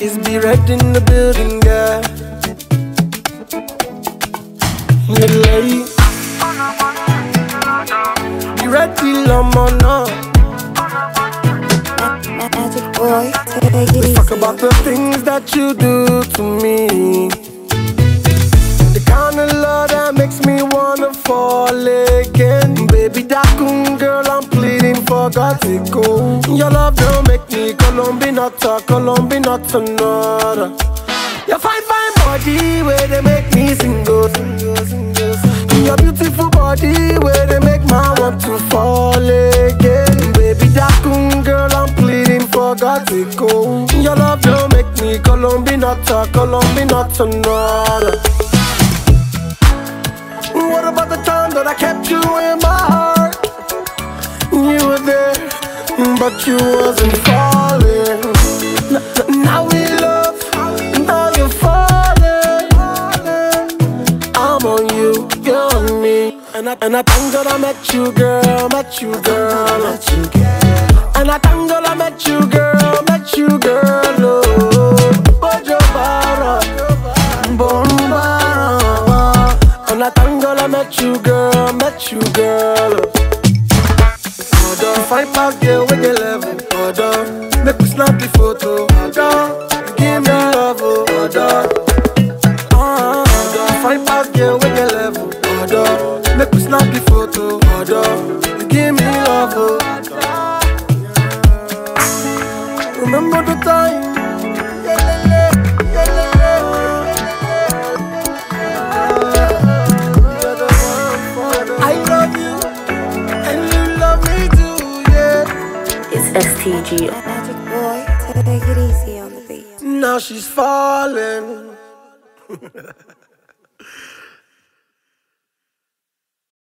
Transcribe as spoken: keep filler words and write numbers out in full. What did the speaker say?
Is be red in the building, yeah. Little lady, be ready, lama now. Magic boy, take it easy. Talk about the things that you do to me. The kind of love that makes me wanna fall again. Baby, Dakun, girl, I'm pleading for God to go. Your love don't make me Colombian, not a Colombian, not another. Your fine, fine body, where they make me single. Your beautiful body, where they make my want to fall again. Baby, Dakun, girl, I'm pleading for God to go. Your love don't make me Colombian, not a Colombian, not another. What about the time that I kept you in my heart? You were there, but you wasn't falling. N- now we love, now you're falling. I'm on you, you're on me. And I, and I thank God I met you, girl, met you, girl. And I thank God I met you, girl, met you, girl. Oh, Bojo Bara, Bombara. And I thank God I met you, girl, met you, girl. If I pass girl with the level, order, make me snap the photo, order, give me love, order. Uh, if I pass girl with the level, order, make me snap the photo, order, give me love, order. Remember the time. S T G. Magic boy, take it easy on the beat. Now she's falling.